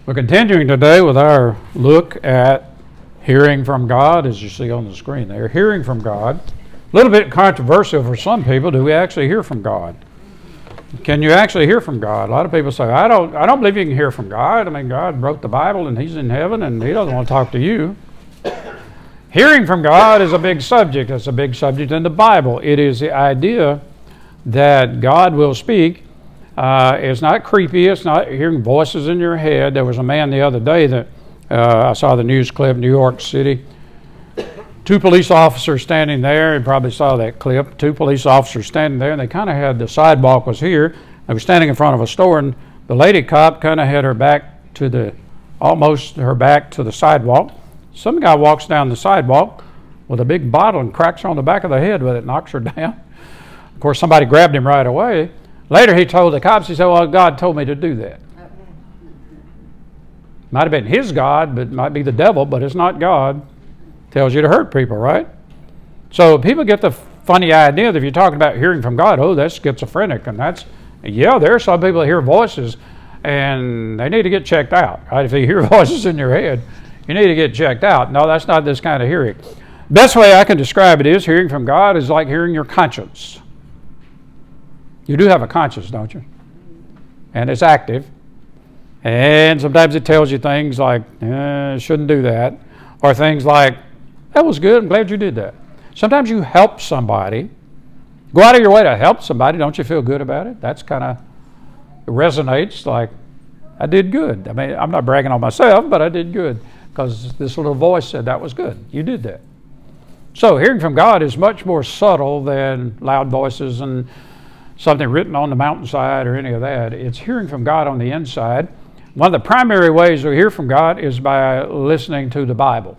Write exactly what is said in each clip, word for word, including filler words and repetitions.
We're continuing today with our look at hearing from God, as you see on the screen there. Hearing from God. A little bit controversial for some people. Do we actually hear from God? Can you actually hear from God? A lot of people say, I don't I don't believe you can hear from God. I mean, God wrote the Bible and He's in heaven and He doesn't want to talk to you. Hearing from God is a big subject. It's a big subject in the Bible. It is the idea that God will speak. Uh, it's not creepy. It's not hearing voices in your head. There was a man the other day that uh, I saw the news clip, New York City. Two police officers standing there. You probably saw that clip. Two police officers standing there, and they kind of had the sidewalk was here. They were standing in front of a store, and the lady cop kind of had her back to the, almost her back to the sidewalk. Some guy walks down the sidewalk with a big bottle and cracks her on the back of the head with it, knocks her down. Of course, somebody grabbed him right away. Later, he told the cops, he said, well, God told me to do that. Might have been his God, but it might be the devil, but it's not God. Tells you to hurt people, right? So people get the funny idea that if you're talking about hearing from God, oh, that's schizophrenic. And that's, yeah, there are some people that hear voices, and they need to get checked out, right? If you hear voices in your head, you need to get checked out. No, that's not this kind of hearing. Best way I can describe it is hearing from God is like hearing your conscience. You do have a conscience, don't you? And it's active. And sometimes it tells you things like, eh, shouldn't do that. Or things like, that was good, I'm glad you did that. Sometimes you help somebody. Go out of your way to help somebody. Don't you feel good about it? That's kind of, it resonates like, I did good. I mean, I'm not bragging on myself, but I did good. Because this little voice said that was good. You did that. So hearing from God is much more subtle than loud voices and something written on the mountainside or any of that. It's hearing from God on the inside. One of the primary ways we hear from God is by listening to the Bible.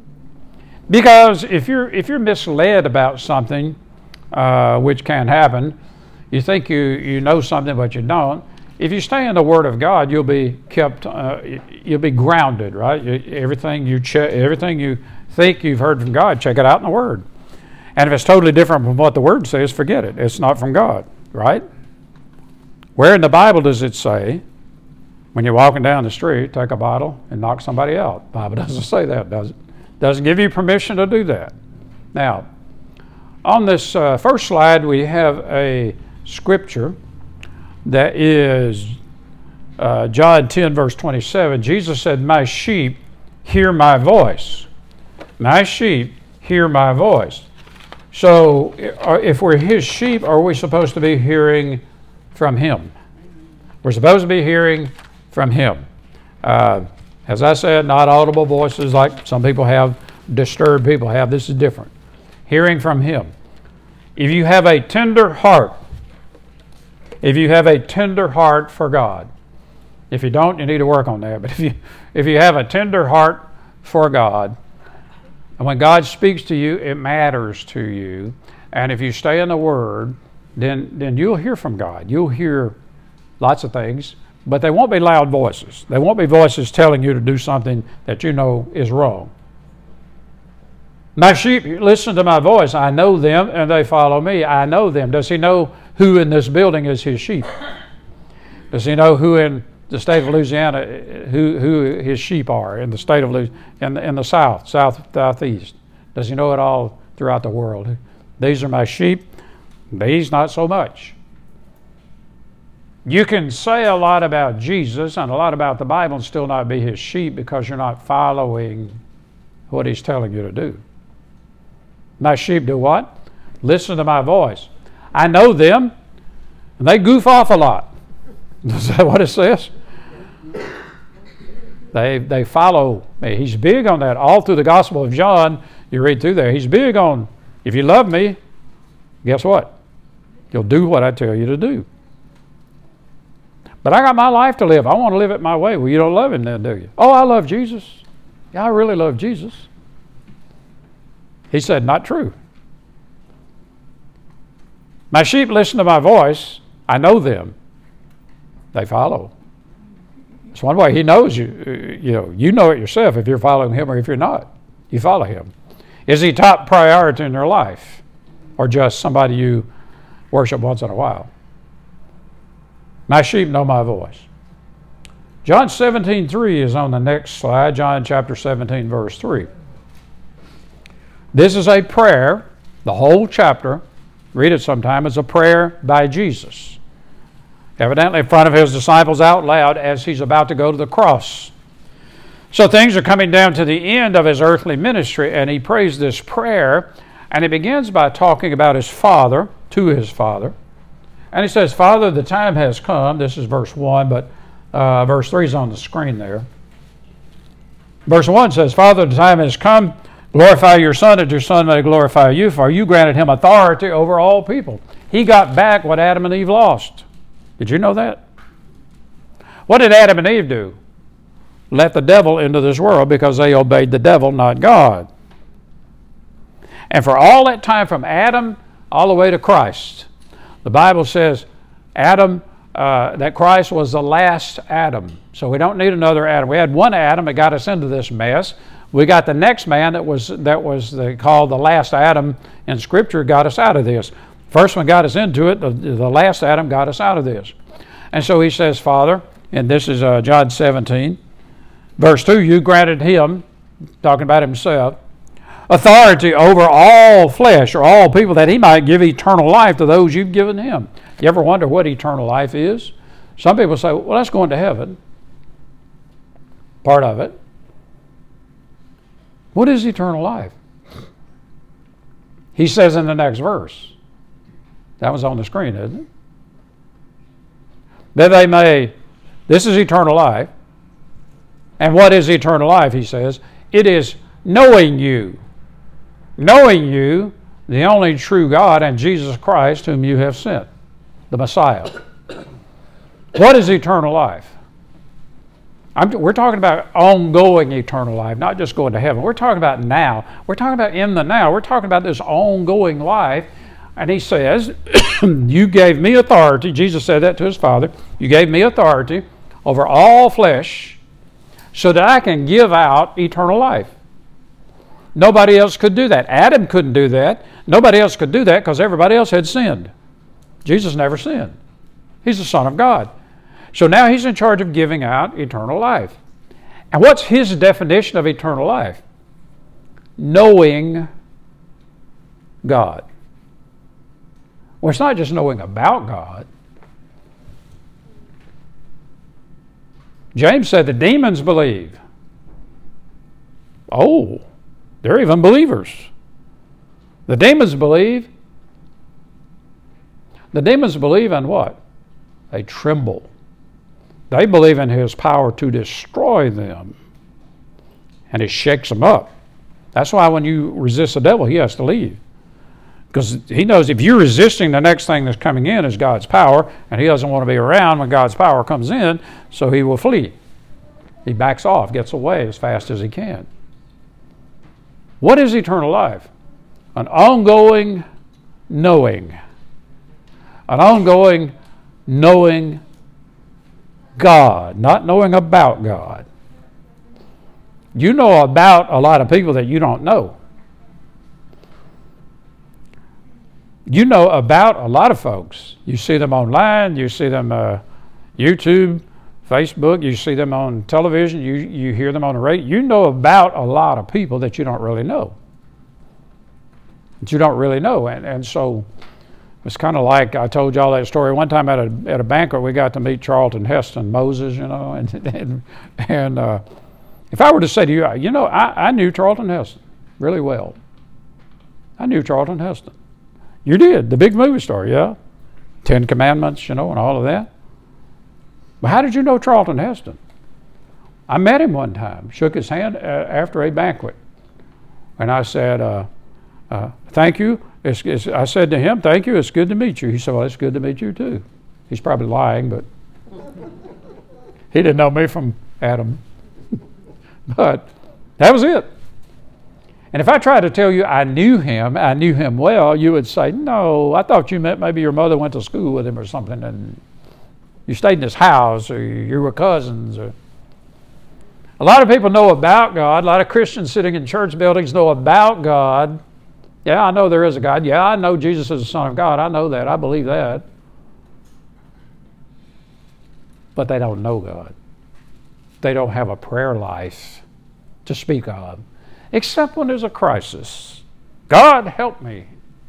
Because if you're if you're misled about something, uh, which can happen, you think you, you know something but you don't. If you stay in the Word of God, you'll be kept, uh, you'll be grounded, right? You, everything you che- everything you think you've heard from God, check it out in the Word. And if it's totally different from what the Word says, forget it. It's not from God, right? Where in the Bible does it say, when you're walking down the street, take a bottle and knock somebody out? The Bible doesn't say that, does it? Doesn't give you permission to do that. Now, on this uh, first slide, we have a scripture that is uh, John ten, verse twenty-seven. Jesus said, my sheep hear my voice. My sheep hear my voice. So if we're His sheep, are we supposed to be hearing from Him? We're supposed to be hearing from Him. Uh, as I said, not audible voices like some people have, disturbed people have. This is different. Hearing from Him. If you have a tender heart, if you have a tender heart for God, if you don't, you need to work on that. But if you if you have a tender heart for God, and when God speaks to you, it matters to you. And if you stay in the Word, then then you'll hear from God. You'll hear lots of things. But they won't be loud voices. They won't be voices telling you to do something that you know is wrong. My sheep listen to my voice. I know them and they follow me. I know them. Does He know who in this building is His sheep? Does He know who in the state of Louisiana, who, who His sheep are in the state of Louisiana, in the, in the south, south, southeast? Does He know it all throughout the world? These are my sheep. These not so much. You can say a lot about Jesus and a lot about the Bible and still not be His sheep because you're not following what He's telling you to do. My sheep do what? Listen to my voice. I know them, and they goof off a lot. Is that what it says? They they follow me. He's big on that. All through the Gospel of John, you read through there, He's big on, if you love me, guess what? You'll do what I tell you to do. But I got my life to live. I want to live it my way. Well, you don't love Him then, do you? Oh, I love Jesus. Yeah, I really love Jesus. He said, not true. My sheep listen to my voice. I know them. They follow. It's one way He knows you. You know, you know it yourself if you're following Him or if you're not. You follow Him. Is He top priority in your life? Or just somebody you worship once in a while? My sheep know my voice. John seventeen three is on the next slide. John chapter seventeen, verse three. This is a prayer. The whole chapter, read it sometime, is a prayer by Jesus. Evidently in front of his disciples out loud as he's about to go to the cross. So things are coming down to the end of his earthly ministry, and he prays this prayer, and he begins by talking about his Father, to his Father. And he says, Father, the time has come. This is verse one, but uh, verse three is on the screen there. Verse one says, Father, the time has come. Glorify your Son, that your Son may glorify you, for you granted him authority over all people. He got back what Adam and Eve lost. Did you know that? What did Adam and Eve do? Let the devil into this world because they obeyed the devil, not God. And for all that time from Adam all the way to Christ, the Bible says Adam, uh, that Christ was the last Adam. So we don't need another Adam. We had one Adam that got us into this mess. We got the next man that was that was the, called the last Adam in Scripture, got us out of this. First one got us into it. The, the last Adam got us out of this. And so he says, Father, and this is uh, John seventeen, verse two, you granted him, talking about himself, authority over all flesh or all people, that he might give eternal life to those you've given him. You ever wonder what eternal life is? Some people say, well, that's going to heaven. Part of it. What is eternal life? He says in the next verse. That was on the screen, isn't it? That they may, this is eternal life. And what is eternal life, he says? It is knowing you. Knowing you, the only true God, and Jesus Christ, whom you have sent, the Messiah. What is eternal life? I'm, we're talking about ongoing eternal life, not just going to heaven. We're talking about now. We're talking about in the now. We're talking about this ongoing life. And he says, you gave me authority. Jesus said that to his Father. You gave me authority over all flesh so that I can give out eternal life. Nobody else could do that. Adam couldn't do that. Nobody else could do that because everybody else had sinned. Jesus never sinned. He's the Son of God. So now he's in charge of giving out eternal life. And what's his definition of eternal life? Knowing God. Well, it's not just knowing about God. James said the demons believe. Oh, they're even believers. The demons believe. The demons believe in what? They tremble. They believe in his power to destroy them. And it shakes them up. That's why when you resist the devil, he has to leave. Because he knows if you're resisting, the next thing that's coming in is God's power, and he doesn't want to be around when God's power comes in, so he will flee. He backs off, gets away as fast as he can. What is eternal life? An ongoing knowing. An ongoing knowing God, not knowing about God. You know about a lot of people that you don't know. You know about a lot of folks. You see them online, you see them uh, YouTube, Facebook, you see them on television, you, you hear them on the radio. You know about a lot of people that you don't really know. That you don't really know. And, and so it's kind of like I told y'all that story. One time at a at a banquet, we got to meet Charlton Heston, Moses, you know, and and, and uh, if I were to say to you, you know, I, I knew Charlton Heston really well. I knew Charlton Heston. You did, the big movie star, yeah. Ten Commandments, you know, and all of that. But how did you know Charlton Heston? I met him one time, shook his hand uh, after a banquet. And I said, uh, uh, thank you. It's, it's, I said to him, thank you, it's good to meet you. He said, well, it's good to meet you too. He's probably lying, but he didn't know me from Adam. But that was it. And if I tried to tell you I knew him, I knew him well, you would say, no, I thought you meant maybe your mother went to school with him or something and you stayed in his house or you were cousins. Or a lot of people know about God. A lot of Christians sitting in church buildings know about God. Yeah, I know there is a God. Yeah, I know Jesus is the Son of God. I know that. I believe that. But they don't know God. they don't have a prayer life to speak of, except when there's a crisis. God help me.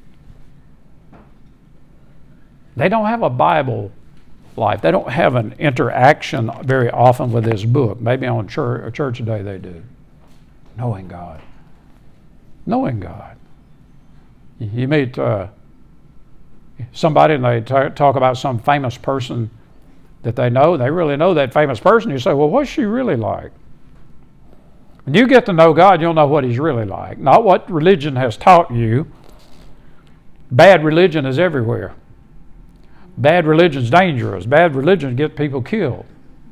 They don't have a Bible life. They don't have an interaction very often with this book. Maybe on church, church day they do. Knowing God. Knowing God. You meet uh, somebody and they t- talk about some famous person that they know. They really know that famous person. You say, well, what's she really like? When you get to know God, you'll know what He's really like. Not what religion has taught you. Bad religion is everywhere. Bad religion's dangerous. Bad religion gets people killed.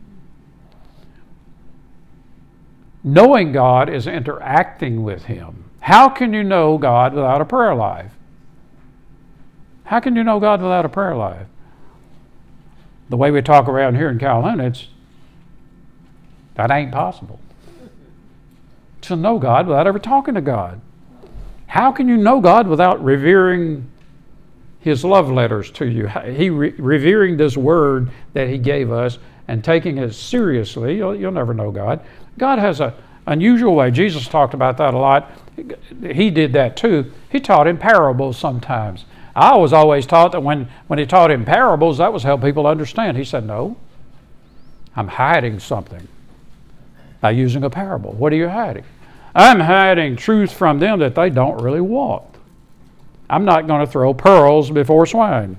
Knowing God is interacting with Him. How can you know God without a prayer life? How can you know God without a prayer life? The way we talk around here in Calhoun, it's that ain't possible. To know God without ever talking to God. How can you know God without revering His love letters to you? He re- revering this word that He gave us and taking it seriously. You'll, you'll never know God. God has an unusual way. Jesus talked about that a lot. He did that too. He taught in parables sometimes. I was always taught that when, when He taught in parables, that was help people understand. He said, no, I'm hiding something by using a parable. What are you hiding? I'm hiding truth from them that they don't really want. I'm not going to throw pearls before swine.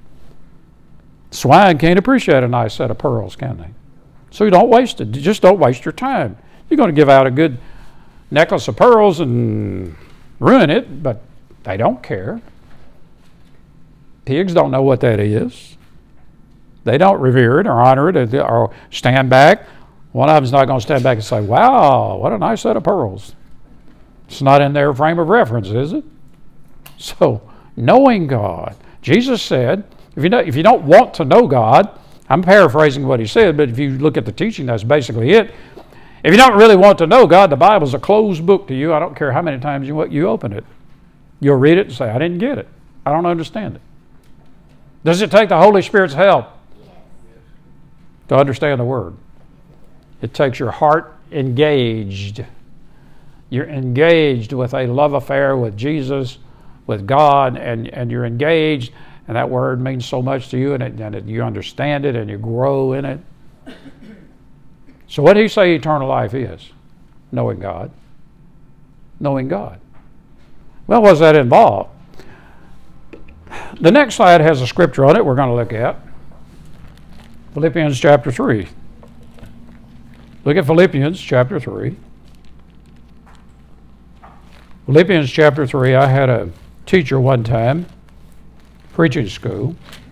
Swine can't appreciate a nice set of pearls, can they? So you don't waste it. You just don't waste your time. You're going to give out a good necklace of pearls and ruin it, but they don't care. Pigs don't know what that is. They don't revere it or honor it or stand back. One of them's not going to stand back and say, wow, what a nice set of pearls. It's not in their frame of reference, is it? So, knowing God. Jesus said, if you, know, if you don't want to know God, I'm paraphrasing what He said, but if you look at the teaching, that's basically it. If you don't really want to know God, the Bible's a closed book to you. I don't care how many times you, you open it. You'll read it and say, I didn't get it. I don't understand it. Does it take the Holy Spirit's help to understand the Word? It takes your heart engaged. You're engaged with a love affair with Jesus, with God, and, and you're engaged, and that Word means so much to you, and, it, and it, you understand it, and you grow in it. So what did He say eternal life is? Knowing God. Knowing God. Well, what does that involve? The next slide has a scripture on it we're going to look at. Philippians chapter three. Look at Philippians chapter three. Philippians chapter three, I had a teacher one time, preaching school,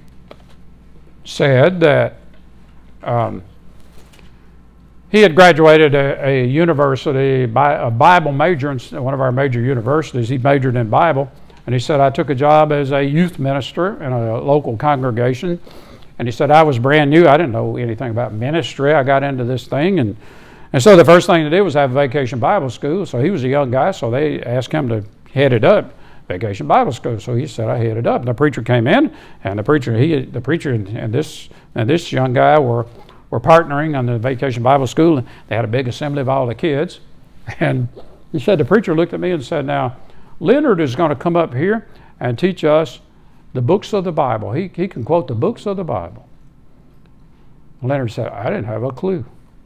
said that um, he had graduated a, a university, a Bible major in one of our major universities. He majored in Bible. And he said, I took a job as a youth minister in a local congregation. And he said, I was brand new. I didn't know anything about ministry. I got into this thing. And, and so the first thing to do was have a vacation Bible school. So he was a young guy, so they asked him to head it up, vacation Bible school. So he said, I headed up. And the preacher came in, and the preacher, he, the preacher and, and this and this young guy were, were partnering on the vacation Bible school. And they had a big assembly of all the kids. And he said, the preacher looked at me and said, now, Leonard is going to come up here and teach us the books of the Bible. He, he can quote the books of the Bible. Leonard said, I didn't have a clue.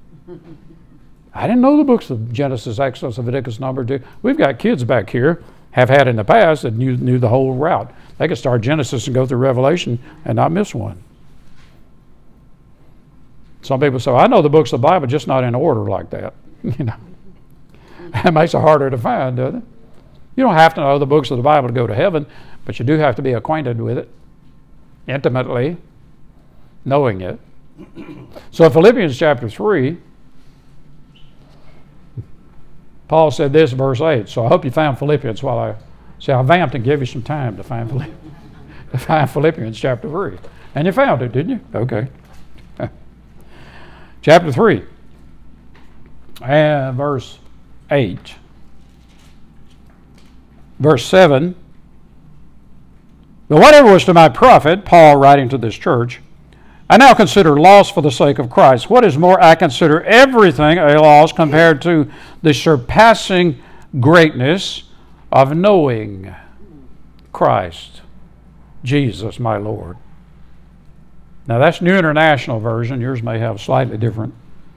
I didn't know the books of Genesis, Exodus, Leviticus, Numbers. Do. We've got kids back here, have had in the past, that knew, knew the whole route. They could start Genesis and go through Revelation and not miss one. Some people say, I know the books of the Bible, just not in order like that. You know, that makes it harder to find, doesn't it? You don't have to know the books of the Bible to go to heaven, but you do have to be acquainted with it, intimately, knowing it. So in Philippians chapter three, Paul said this, verse eight. So I hope you found Philippians while I see I vamped and gave you some time to find, to find Philippians chapter three. And you found it, didn't you? Okay. Chapter three, and verse eight. Verse seven, but whatever was to my profit, Paul writing to this church, I now consider loss for the sake of Christ. What is more, I consider everything a loss compared to the surpassing greatness of knowing Christ, Jesus, my Lord. Now that's New International Version. Yours may have slightly different.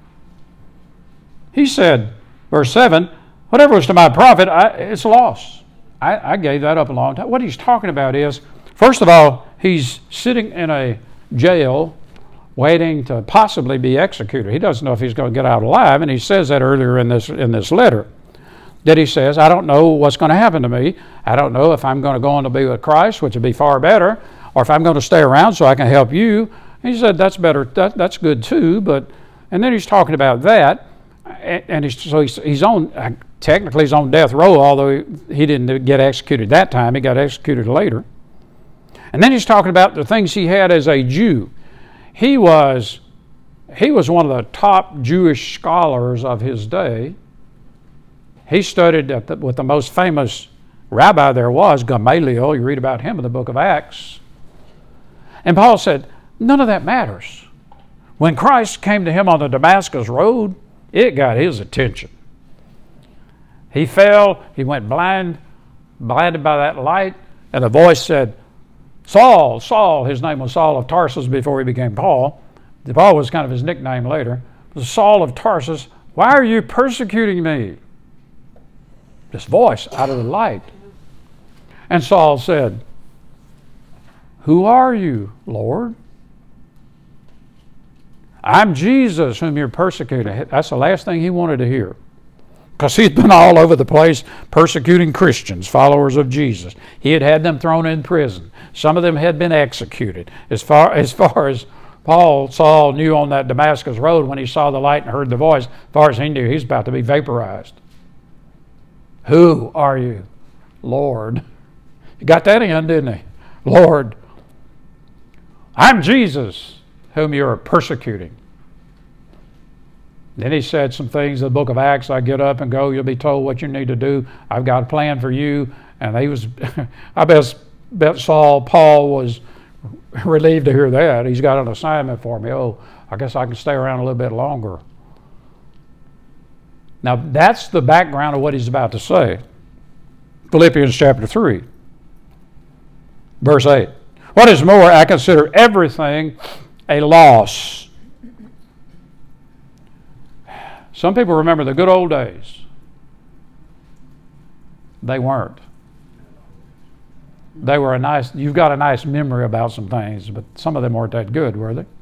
He said, verse seven, whatever was to my profit, I, it's loss. I, I gave that up a long time. What he's talking about is, first of all, he's sitting in a jail waiting to possibly be executed. He doesn't know if he's going to get out alive, and he says that earlier in this in this letter. That he says, I don't know what's going to happen to me. I don't know if I'm going to go on to be with Christ, which would be far better, or if I'm going to stay around so I can help you. And he said, that's better. That, that's good too. But and then he's talking about that, and he's, so he's, he's on technically he's on death row, although he, he didn't get executed that time. He got executed later. And then he's talking about the things he had as a Jew. He was he was one of the top Jewish scholars of his day. He studied at the, with the most famous rabbi there was, Gamaliel. You read about him in the book of Acts. And Paul said, none of that matters. When Christ came to him on the Damascus road, it got his attention. He fell, he went blind, blinded by that light, and the voice said, Saul, Saul, his name was Saul of Tarsus before he became Paul. Paul was kind of his nickname later. Saul of Tarsus, why are you persecuting me? This voice out of the light. And Saul said, who are you, Lord? I'm Jesus whom you're persecuting. That's the last thing he wanted to hear. Because he'd been all over the place persecuting Christians, followers of Jesus. He had had them thrown in prison. Some of them had been executed. As far as, far as Paul, Saul knew on that Damascus road when he saw the light and heard the voice, as far as he knew, he's about to be vaporized. Who are you, Lord? He got that in, didn't he? Lord, I'm Jesus whom you are persecuting. Then he said some things in the book of Acts. I get up and go, you'll be told what you need to do. I've got a plan for you. And he was, I bet, bet Saul, Paul was relieved to hear that. He's got an assignment for me. Oh, I guess I can stay around a little bit longer. Now, that's the background of what he's about to say. Philippians chapter three, verse eight. What is more, I consider everything a loss. Some people remember the good old days. They weren't. They were a nice, you've got a nice memory about some things, but some of them weren't that good, were they?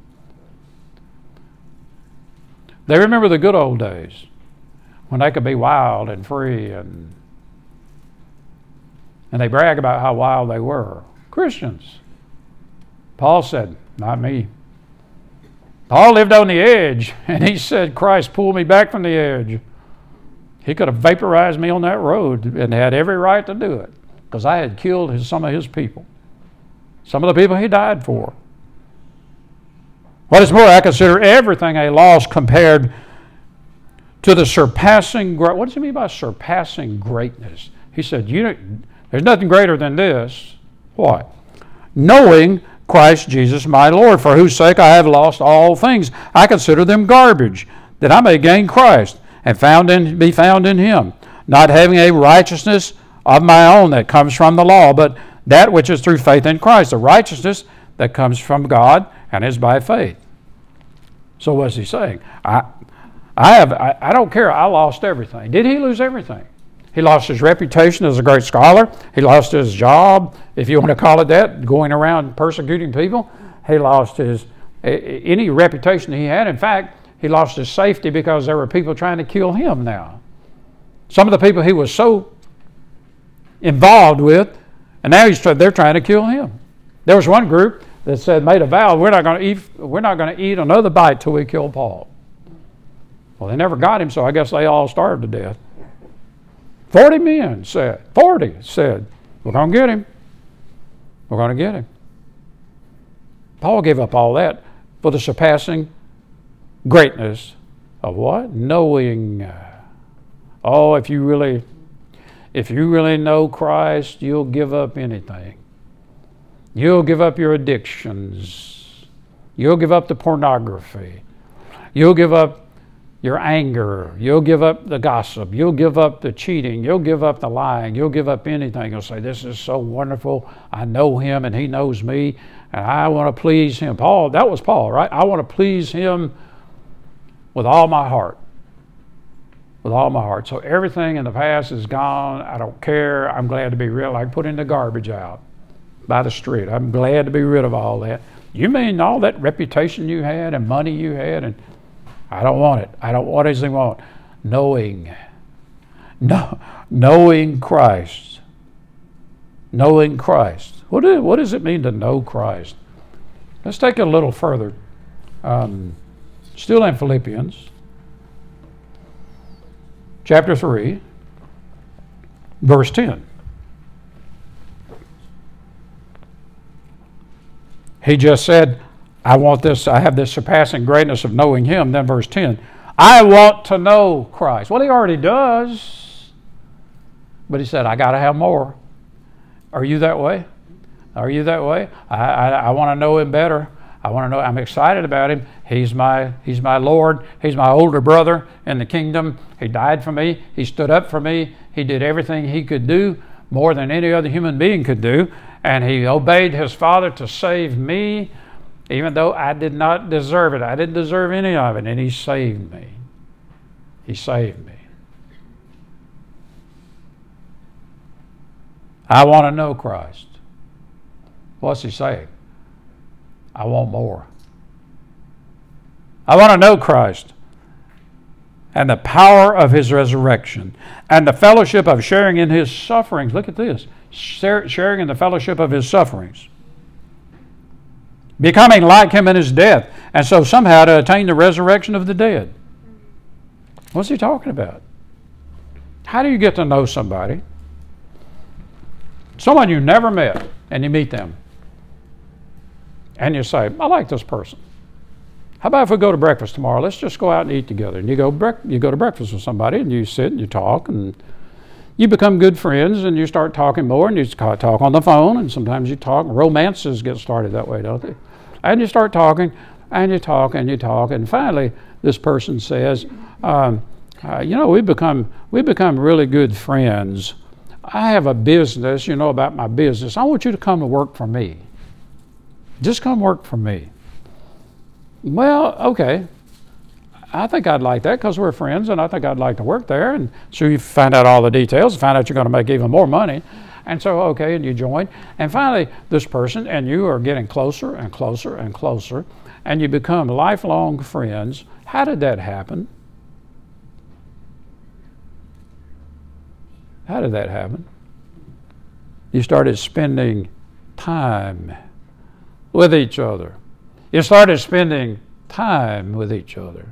They remember the good old days when they could be wild and free, and and they brag about how wild they were. Christians. Paul said, not me. Paul lived on the edge, and he said, Christ pulled me back from the edge. He could have vaporized me on that road and had every right to do it because I had killed his, some of his people, some of the people he died for. What is more, I consider everything a loss compared to the surpassing, what does he mean by surpassing greatness? He said, you know, there's nothing greater than this. What? Knowing Christ Jesus my Lord, for whose sake I have lost all things. I consider them garbage, that I may gain Christ and found in, be found in him, not having a righteousness of my own that comes from the law, but that which is through faith in Christ, the righteousness that comes from God and is by faith. So what's he saying? I I have I, I don't care, I lost everything. Did he lose everything? He lost his reputation as a great scholar. He lost his job, if you want to call it that, going around persecuting people. He lost his any reputation he had. In fact, he lost his safety because there were people trying to kill him now. Some of the people he was so involved with, and now he's they're trying to kill him. There was one group that said, made a vow, we're not going to eat we're not going to eat another bite till we kill Paul. Well, they never got him, so I guess they all starved to death. Forty men said, forty said, we're going to get him. We're going to get him. Paul gave up all that for the surpassing greatness of what? Knowing. Oh, if you really, if you really know Christ, you'll give up anything. You'll give up your addictions. You'll give up the pornography. You'll give up your anger. You'll give up the gossip. You'll give up the cheating. You'll give up the lying. You'll give up anything. You'll say, this is so wonderful. I know him and he knows me, and I want to please him. Paul, that was Paul, right? I want to please him with all my heart. With all my heart. So everything in the past is gone. I don't care. I'm glad to be rid of it. Like putting the garbage out by the street. I'm glad to be rid of all that. You mean all that reputation you had and money you had? And I don't want it. I don't want what does he want? Knowing. No, knowing Christ. Knowing Christ. What, do, what does it mean to know Christ? Let's take it a little further. Um, still in Philippians. Chapter three, verse ten. He just said, I want this, I have this surpassing greatness of knowing him. Then verse ten, I want to know Christ. Well, he already does. But he said, I got to have more. Are you that way? Are you that way? I, I, I want to know him better. I want to know, I'm excited about him. He's my, he's my Lord. He's my older brother in the kingdom. He died for me. He stood up for me. He did everything he could do, more than any other human being could do. And he obeyed his Father to save me, even though I did not deserve it. I didn't deserve any of it. And he saved me. He saved me. I want to know Christ. What's he saying? I want more. I want to know Christ and the power of his resurrection and the fellowship of sharing in his sufferings. Look at this. Sharing in the fellowship of his sufferings. Becoming like him in his death, and so somehow to attain the resurrection of the dead. What's he talking about? How do you get to know somebody? Someone you never met, and you meet them. And you say, I like this person. How about if we go to breakfast tomorrow? Let's just go out and eat together. And you go brec- you go to breakfast with somebody, and you sit and you talk, and you become good friends, and you start talking more, and you talk on the phone, and sometimes you talk. Romances get started that way, don't they? And you start talking, and you talk, and you talk, and finally this person says, um, uh, you know, we become we become really good friends. I have a business, you know about my business. I want you to come to work for me. Just come work for me. Well, okay. I think I'd like that because we're friends, and I think I'd like to work there. And so you find out all the details, find out you're going to make even more money. And so, okay, and you join. And finally, this person and you are getting closer and closer and closer, and you become lifelong friends. How did that happen? How did that happen? You started spending time with each other. You started spending time with each other.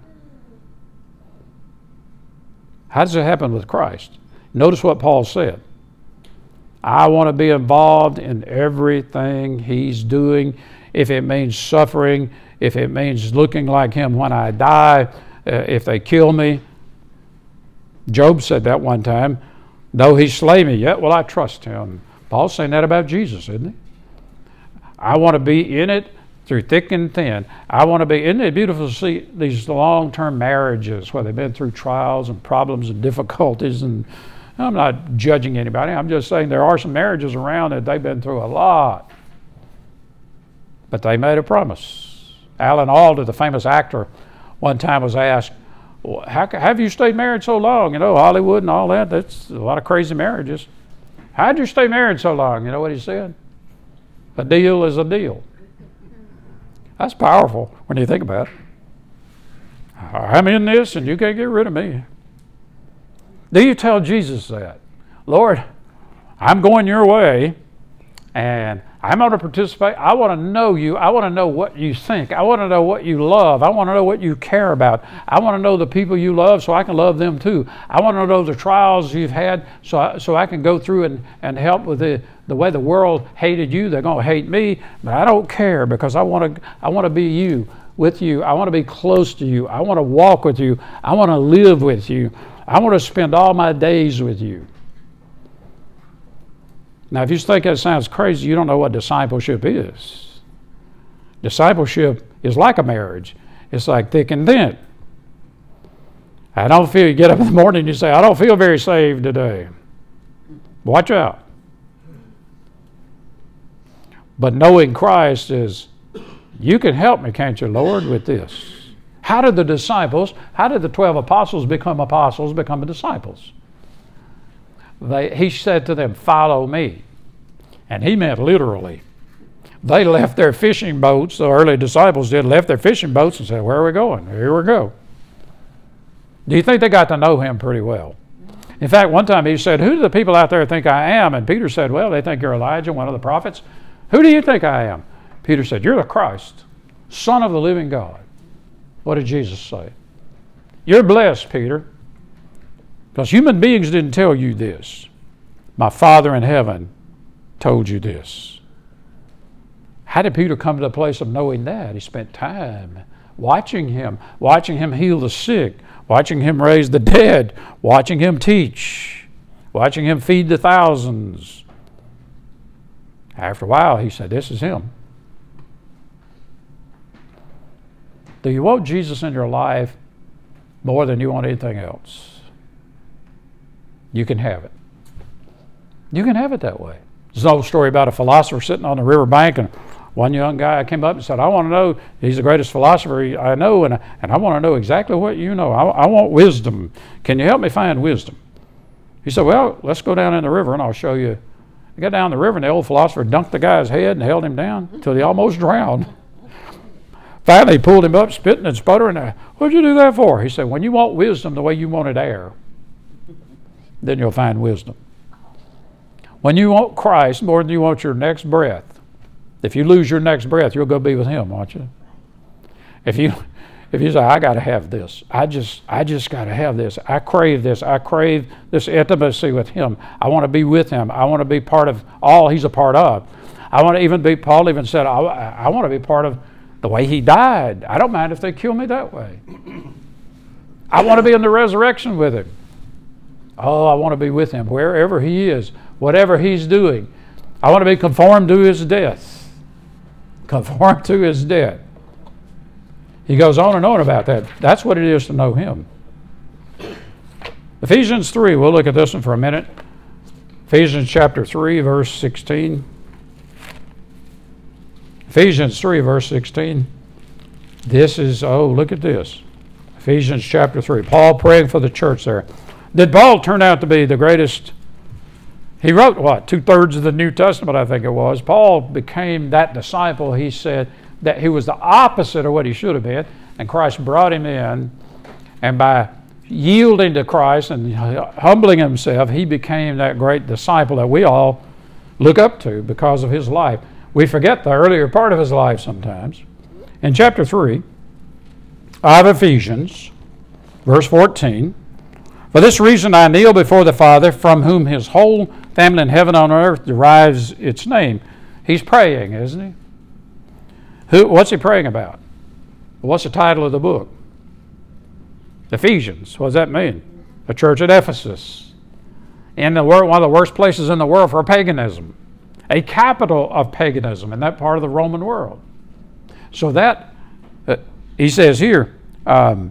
How does it happen with Christ? Notice what Paul said. I want to be involved in everything he's doing. If it means suffering, if it means looking like him when I die, uh, if they kill me. Job said that one time. Though he slay me, yet will I trust him. Paul's saying that about Jesus, isn't he? I want to be in it through thick and thin. I want to be, isn't it beautiful to see these long-term marriages where they've been through trials and problems and difficulties, and I'm not judging anybody. I'm just saying there are some marriages around that they've been through a lot. But they made a promise. Alan Alda, the famous actor, one time was asked, well, how have you stayed married so long? You know, Hollywood and all that, that's a lot of crazy marriages. How'd you stay married so long? You know what he said? A deal is a deal. That's powerful when you think about it. I'm in this and you can't get rid of me. Do you tell Jesus that? Lord, I'm going your way and I'm going to participate. I want to know you. I want to know what you think. I want to know what you love. I want to know what you care about. I want to know the people you love so I can love them too. I want to know the trials you've had so I, so I can go through and, and help with the, the way the world hated you. They're going to hate me, but I don't care because I want to I want to be you, with you. I want to be close to you. I want to walk with you. I want to live with you. I want to spend all my days with you. Now, if you think that sounds crazy, you don't know what discipleship is. Discipleship is like a marriage. It's like thick and thin. I don't feel, you get up in the morning and you say, I don't feel very saved today. Watch out. But knowing Christ is, you can help me, can't you, Lord, with this? How did the disciples, how did the twelve apostles become apostles, become disciples? They, he said to them, follow me. And he meant literally. They left their fishing boats, the early disciples did, left their fishing boats and said, where are we going? Here we go. Do you think they got to know him pretty well? In fact, one time he said, who do the people out there think I am? And Peter said, well, they think you're Elijah, one of the prophets. Who do you think I am? Peter said, you're the Christ, Son of the living God. What did Jesus say? You're blessed, Peter, because human beings didn't tell you this. My Father in heaven told you this. How did Peter come to the place of knowing that? He spent time watching him, watching him heal the sick, watching him raise the dead, watching him teach, watching him feed the thousands. After a while, he said, this is him. Do you want Jesus in your life more than you want anything else? You can have it. You can have it that way. There's an old story about a philosopher sitting on the river bank, and one young guy came up and said, I want to know, he's the greatest philosopher I know, and I, and I want to know exactly what you know. I, I want wisdom. Can you help me find wisdom? He said, well, let's go down in the river and I'll show you. They got down the river and the old philosopher dunked the guy's head and held him down until he almost drowned. Finally, he pulled him up, spitting and sputtering. What'd you do that for? He said, when you want wisdom the way you wanted air, then you'll find wisdom. When you want Christ more than you want your next breath, if you lose your next breath, you'll go be with him, won't you? If you if you say, I got to have this, I just I just got to have this, I crave this, I crave this intimacy with him, I want to be with him, I want to be part of all he's a part of. I want to even be, Paul even said, I, I want to be part of the way he died. I don't mind if they kill me that way. I want to be in the resurrection with him. Oh, I want to be with him wherever he is, whatever he's doing. I want to be conformed to his death. Conformed to his death. He goes on and on about that. That's what it is to know him. Ephesians three, we'll look at this one for a minute. Ephesians chapter three, verse sixteen. Ephesians three, verse sixteen. This is, oh, look at this. Ephesians chapter three. Paul praying for the church there. Did Paul turn out to be the greatest? He wrote, what, two-thirds of the New Testament, I think it was. Paul became that disciple. He said that he was the opposite of what he should have been, and Christ brought him in, and by yielding to Christ and humbling himself, he became that great disciple that we all look up to because of his life. We forget the earlier part of his life sometimes. In chapter three of Ephesians, verse fourteen, for this reason I kneel before the Father, from whom his whole family in heaven and on earth derives its name. He's praying, isn't he? Who? What's he praying about? What's the title of the book? Ephesians. What does that mean? A church at Ephesus. In the world, one of the worst places in the world for paganism. A capital of paganism in that part of the Roman world. So that, uh, he says here, um,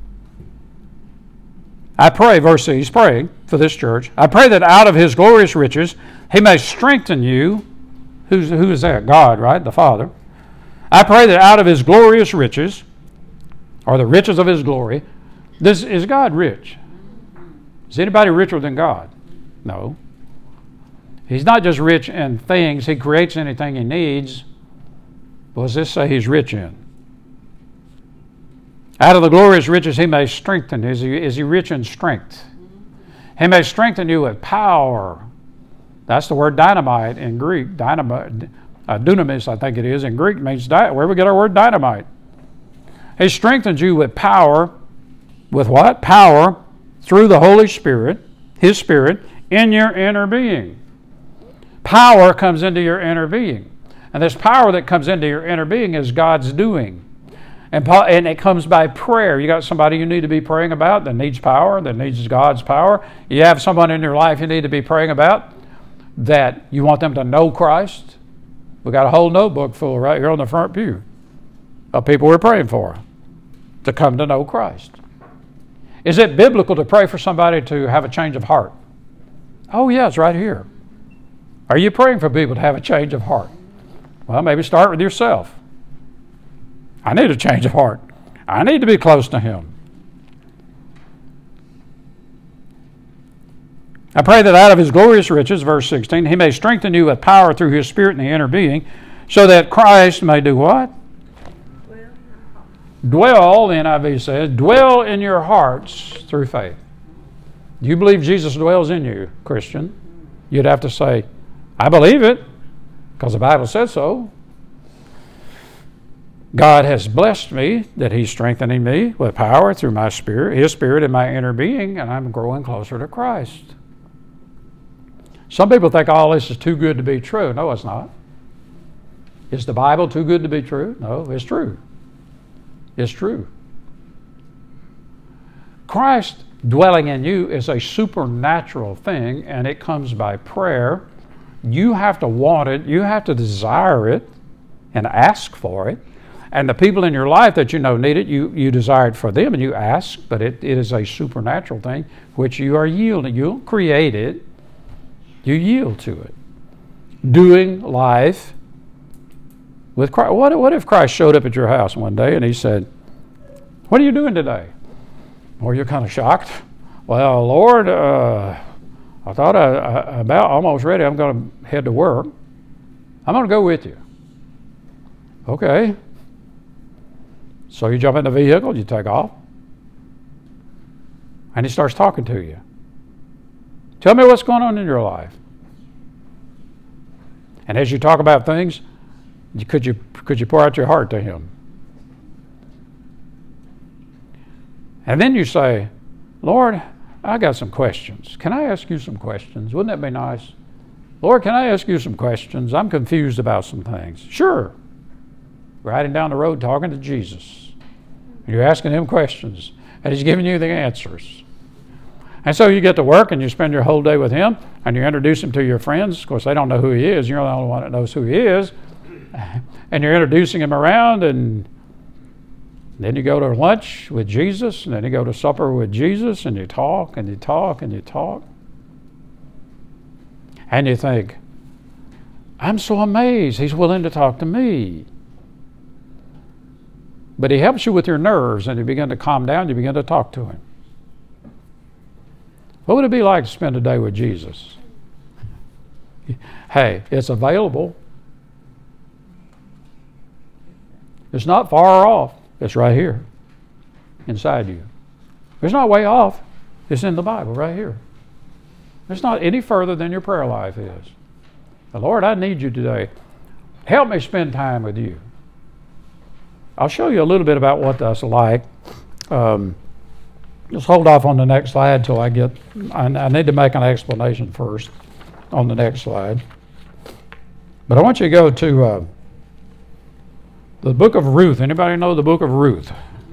I pray, verse six, he's praying for this church. I pray that out of his glorious riches he may strengthen you. Who's, who is that? God, right? The Father. I pray that out of his glorious riches, or the riches of his glory, this is God rich? Is anybody richer than God? No. He's not just rich in things. He creates anything he needs. What does this say he's rich in? Out of the glorious riches he may strengthen. Is he, is he rich in strength? He may strengthen you with power. That's the word dynamite in Greek. Dynamite, uh, dunamis, I think it is. In Greek means, di- where we get our word dynamite. He strengthens you with power. With what? Power through the Holy Spirit, his Spirit, in your inner being. Power comes into your inner being. And this power that comes into your inner being is God's doing. And, and it comes by prayer. You got somebody you need to be praying about that needs power, that needs God's power. You have someone in your life you need to be praying about that you want them to know Christ. We got a whole notebook full right here on the front pew of people we're praying for to come to know Christ. Is it biblical to pray for somebody to have a change of heart? Oh, yeah, it's right here. Are you praying for people to have a change of heart? Well, maybe start with yourself. I need a change of heart. I need to be close to Him. I pray that out of His glorious riches, verse sixteen, He may strengthen you with power through His Spirit in the inner being, so that Christ may do what? Dwell, the N I V says, dwell in your hearts through faith. Do you believe Jesus dwells in you, Christian? You'd have to say, I believe it, because the Bible says so. God has blessed me, that He's strengthening me with power through my Spirit, His Spirit in my inner being, and I'm growing closer to Christ. Some people think all this is too good to be true. No, it's not. Is the Bible too good to be true? No, it's true. It's true. Christ dwelling in you is a supernatural thing, and it comes by prayer. You have to want it. You have to desire it and ask for it. And the people in your life that you know need it, you, you desire it for them and you ask, but it, it is a supernatural thing which you are yielding. You don't create it. You yield to it. Doing life with Christ. What, what if Christ showed up at your house one day and He said, what are you doing today? Well, you're kind of shocked. Well, Lord, uh, I thought I, I about almost ready. I'm going to head to work. I'm going to go with you. Okay. So you jump in the vehicle, you take off, and He starts talking to you. Tell me what's going on in your life. And as you talk about things, could you could you pour out your heart to Him? And then you say, Lord, I got some questions. Can I ask you some questions? Wouldn't that be nice? Lord, can I ask you some questions? I'm confused about some things. Sure. Riding down the road talking to Jesus. You're asking Him questions, and He's giving you the answers. And so you get to work and you spend your whole day with Him, and you introduce Him to your friends. Of course, they don't know who He is. You're the only one that knows who He is. And you're introducing Him around, and then you go to lunch with Jesus, and then you go to supper with Jesus, and you talk, and you talk, and you talk. And you think, I'm so amazed He's willing to talk to me. But He helps you with your nerves, and you begin to calm down, you begin to talk to Him. What would it be like to spend a day with Jesus? Hey, it's available. It's not far off. It's right here, inside you. It's not way off. It's in the Bible right here. It's not any further than your prayer life is. The Lord, I need you today. Help me spend time with you. I'll show you a little bit about what that's like. Um, just hold off on the next slide till I get, I, I need to make an explanation first on the next slide. But I want you to go to uh, the book of Ruth. Anybody know the book of Ruth?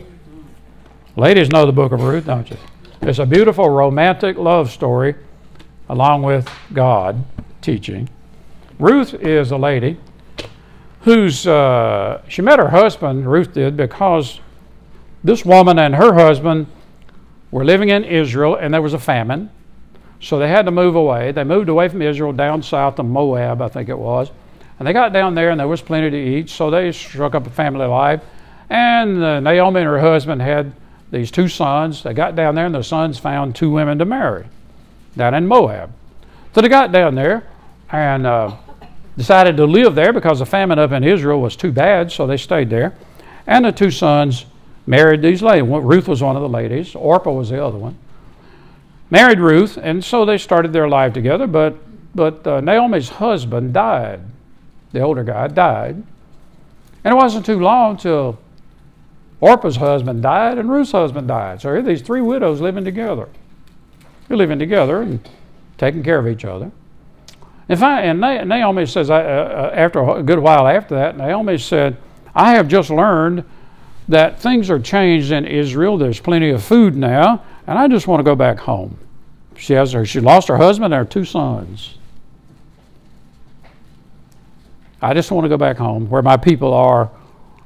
Ladies know the book of Ruth, don't you? It's a beautiful romantic love story along with God teaching. Ruth is a lady who's, uh, she met her husband, Ruth did, because this woman and her husband were living in Israel and there was a famine. So they had to move away. They moved away from Israel down south to Moab, I think it was. And they got down there and there was plenty to eat, so they struck up a family life. And uh, Naomi and her husband had these two sons. They got down there and the sons found two women to marry down in Moab. So they got down there and uh, decided to live there because the famine up in Israel was too bad, so they stayed there. And the two sons married these ladies. Ruth was one of the ladies. Orpah was the other one. Married Ruth, and so they started their life together, but, but uh, Naomi's husband died. The older guy died. And it wasn't too long till Orpah's husband died and Ruth's husband died. So here are these three widows living together. They're living together and taking care of each other. And, finally, and Naomi says, uh, after a good while after that, Naomi said, I have just learned that things are changed in Israel. There's plenty of food now, and I just want to go back home. She has her, she lost her husband and her two sons. I just want to go back home where my people are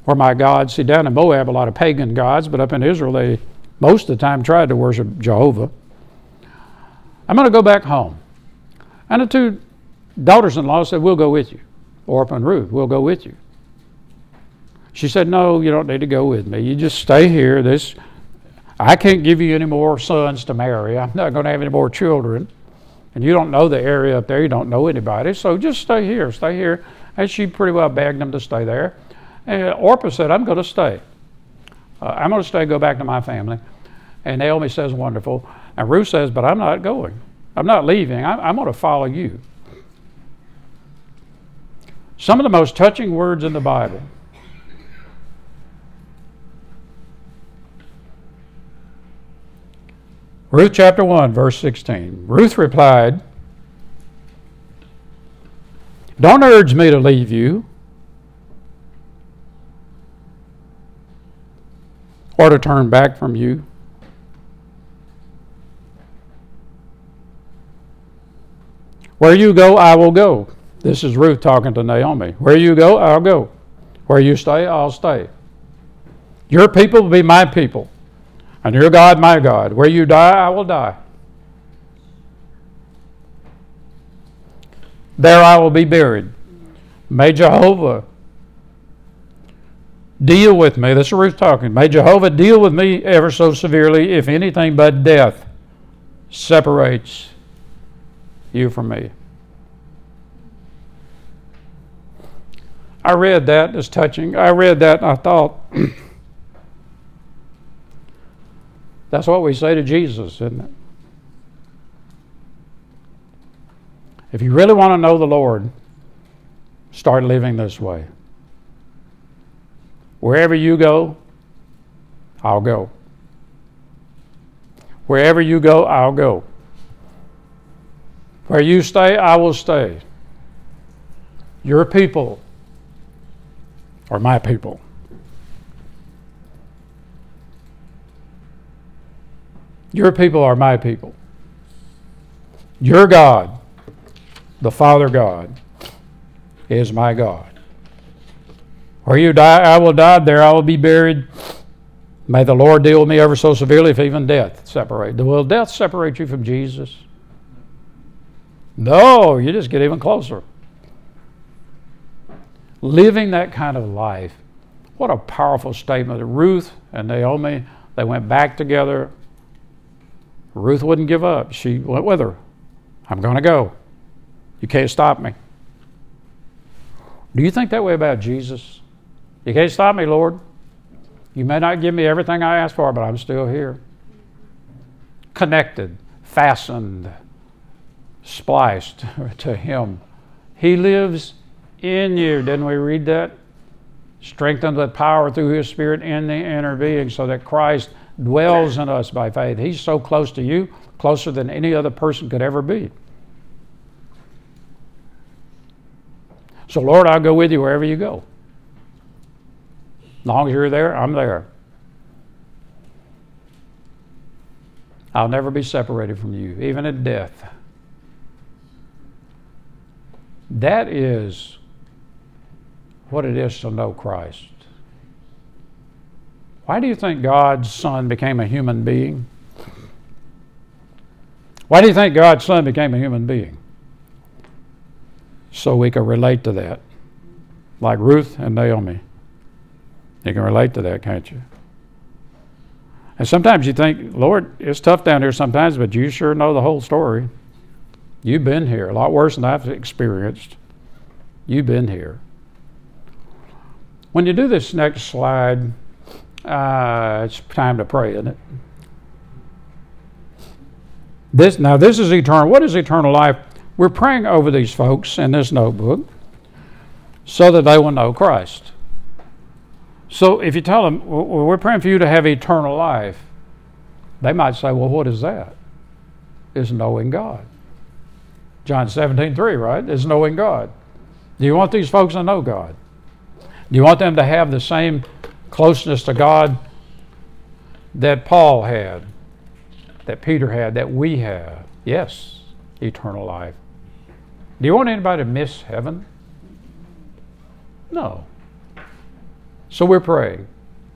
were my gods. See, down in Moab, a lot of pagan gods, but up in Israel, they most of the time tried to worship Jehovah. I'm going to go back home. And the two daughters-in-law said, we'll go with you. Orpah and Ruth, we'll go with you. She said, no, you don't need to go with me. You just stay here. This, I can't give you any more sons to marry. I'm not going to have any more children. And you don't know the area up there. You don't know anybody. So just stay here. Stay here. And she pretty well begged them to stay there. And Orpah said, I'm going to stay. Uh, I'm going to stay, go back to my family. And Naomi says, wonderful. And Ruth says, but I'm not going. I'm not leaving. I'm, I'm going to follow you. Some of the most touching words in the Bible. Ruth chapter one, verse sixteen. Ruth replied, don't urge me to leave you or to turn back from you. Where you go, I will go. This is Ruth talking to Naomi. Where you go, I'll go. Where you stay, I'll stay. Your people will be my people, and your God, my God. Where you die, I will die. There I will be buried. May Jehovah deal with me. This is Ruth talking. May Jehovah deal with me ever so severely if anything but death separates you from me. I read that as touching. I read that and I thought, that's what we say to Jesus, isn't it? If you really want to know the Lord, start living this way. Wherever you go, I'll go. Wherever you go, I'll go. Where you stay, I will stay. Your people are my people. Your people are my people. Your God, the Father God, is my God. Where you die, I will die. There I will be buried. May the Lord deal with me ever so severely if even death separate. Will death separate you from Jesus? No, you just get even closer. Living that kind of life. What a powerful statement. Ruth and Naomi, they went back together. Ruth wouldn't give up. She went with her. I'm going to go. You can't stop me. Do you think that way about Jesus? You can't stop me, Lord. You may not give me everything I asked for, but I'm still here. Connected, fastened, spliced to Him. He lives in you. Didn't we read that? Strengthened with power through His Spirit in the inner being so that Christ dwells in us by faith. He's so close to you, closer than any other person could ever be. So, Lord, I'll go with you wherever you go. As long as you're there, I'm there. I'll never be separated from you, even in death. That is what it is to know Christ. Why do you think God's Son became a human being? Why do you think God's Son became a human being? So we can relate to that. Like Ruth and Naomi. You can relate to that, can't you? And sometimes you think, Lord, it's tough down here sometimes, but you sure know the whole story. You've been here, a lot worse than I've experienced. You've been here. When you do this next slide, uh, it's time to pray, isn't it? This, now, this is eternal. What is eternal life? We're praying over these folks in this notebook so that they will know Christ. So if you tell them, well, we're praying for you to have eternal life, they might say, well, what is that? It's knowing God. John seventeen three, right? It's knowing God. Do you want these folks to know God? Do you want them to have the same closeness to God that Paul had, that Peter had, that we have? Yes, eternal life. Do you want anybody to miss heaven? No. So we're praying.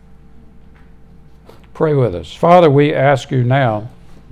Pray with us. Father, we ask you now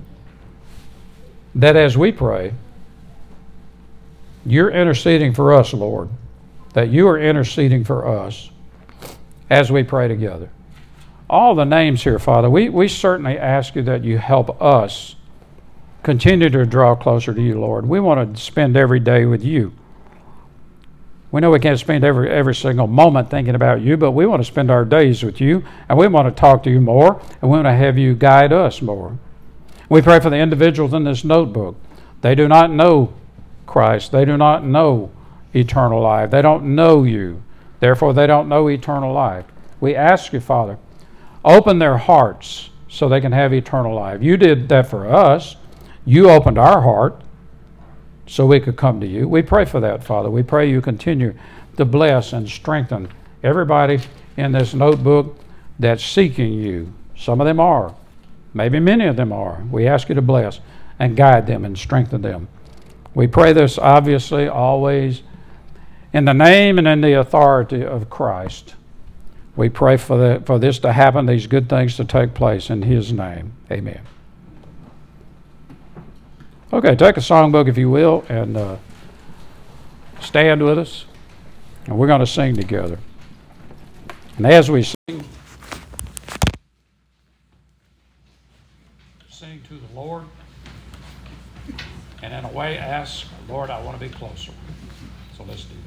that as we pray, you're interceding for us, Lord, that you are interceding for us as we pray together. All the names here, Father, we, we certainly ask you that you help us continue to draw closer to you, Lord. We want to spend every day with you. We know we can't spend every every single moment thinking about you, but we want to spend our days with you, and we want to talk to you more, and we want to have you guide us more. We pray for the individuals in this notebook. They do not know Christ. They do not know eternal life. They don't know you. Therefore, they don't know eternal life. We ask you, Father, open their hearts so they can have eternal life. You did that for us. You opened our heart so we could come to you. We pray for that, Father. We pray you continue to bless and strengthen everybody in this notebook that's seeking you. Some of them are. Maybe many of them are. We ask you to bless and guide them and strengthen them. We pray this, obviously, always in the name and in the authority of Christ. We pray for, the, for this to happen, these good things to take place in his name. Amen. Okay, take a songbook, if you will, and uh, stand with us. And we're going to sing together. And as we sing, sing to the Lord, and in a way ask, Lord, I want to be closer. So let's do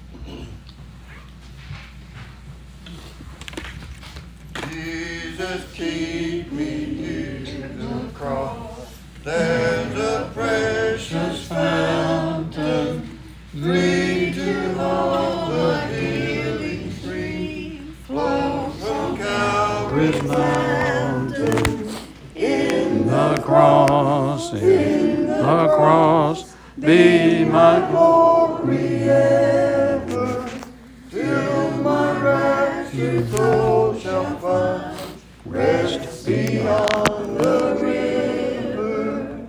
that. Jesus, keep me near the cross. There's a precious fountain, free to all the healing stream, flows from Calvary's mountain. In the cross, in the cross, be my glory ever, till my raptured soul shall find rest beyond